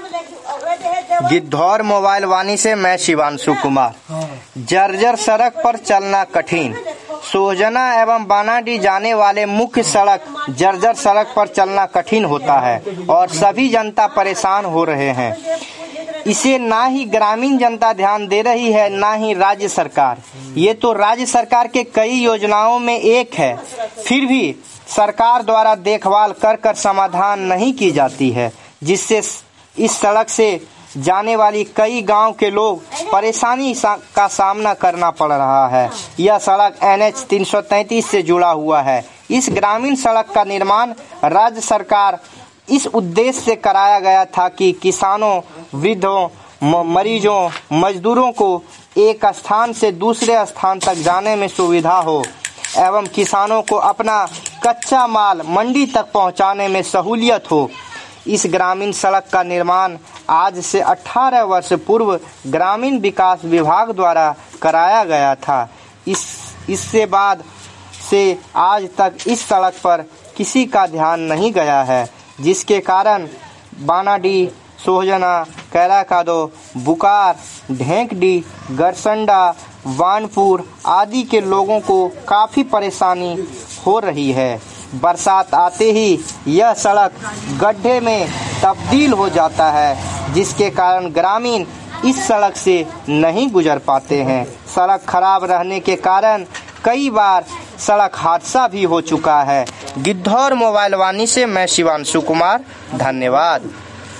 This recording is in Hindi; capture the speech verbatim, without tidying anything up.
गिद्धौर मोबाइल वाणी से मैं शिवांशु कुमार। जर्जर सड़क पर चलना कठिन। सोहजना एवं बानाडी जाने वाले मुख्य सड़क जर्जर सड़क पर चलना कठिन होता है और सभी जनता परेशान हो रहे हैं। इसे ना ही ग्रामीण जनता ध्यान दे रही है, ना ही राज्य सरकार। ये तो राज्य सरकार के कई योजनाओं में एक है, फिर भी सरकार द्वारा देखभाल कर कर समाधान नहीं की जाती है, जिससे इस सड़क से जाने वाली कई गांव के लोग परेशानी का सामना करना पड़ रहा है। यह सड़क एन एच तीन सौ तैंतीस से जुड़ा हुआ है। इस ग्रामीण सड़क का निर्माण राज्य सरकार इस उद्देश्य से कराया गया था कि किसानों, वृद्धों, मरीजों, मजदूरों को एक स्थान से दूसरे स्थान तक जाने में सुविधा हो एवं किसानों को अपना कच्चा माल मंडी तक पहुंचाने में सहूलियत हो। इस ग्रामीण सड़क का निर्माण आज से अठारह वर्ष पूर्व ग्रामीण विकास विभाग द्वारा कराया गया था। इस इससे बाद से आज तक इस सड़क पर किसी का ध्यान नहीं गया है, जिसके कारण बानाडी, सोहजना, कैराकादो, बुकार, ढेंकडी, गरसंडा, वानपुर आदि के लोगों को काफ़ी परेशानी हो रही है। बरसात आते ही यह सड़क गड्ढे में तब्दील हो जाता है, जिसके कारण ग्रामीण इस सड़क से नहीं गुजर पाते हैं। सड़क खराब रहने के कारण कई बार सड़क हादसा भी हो चुका है। गिद्धौर मोबाइल वाणी से मैं शिवांशु कुमार, धन्यवाद।